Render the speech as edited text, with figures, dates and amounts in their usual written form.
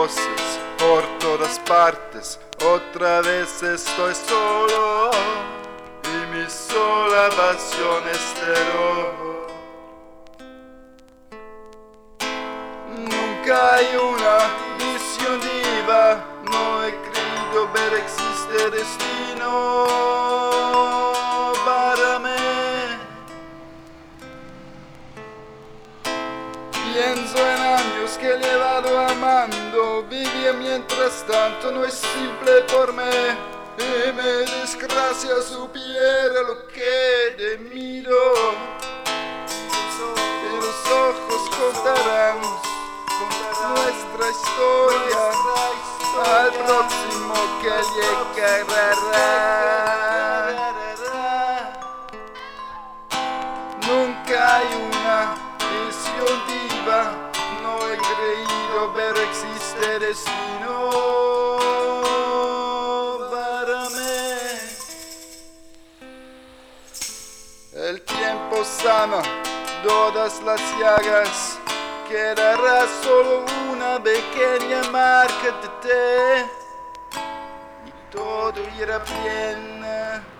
voces por todas partes. Otra vez estoy solo y mi sola pasión es terror. Nunca hay una visión diva, no he creído ver existe destino para mí. Pienso en años que he llevado amando, vivir mientras tanto no es simple por mí. Y me desgracia supiera lo que te miro, y los ojos contarán nuestra historia al próximo que llegará. Nunca hay una visión diva, no he creído ver existe destino para mí. El tiempo sana todas las llagas, quedará solo una pequeña marca de té y todo irá bien.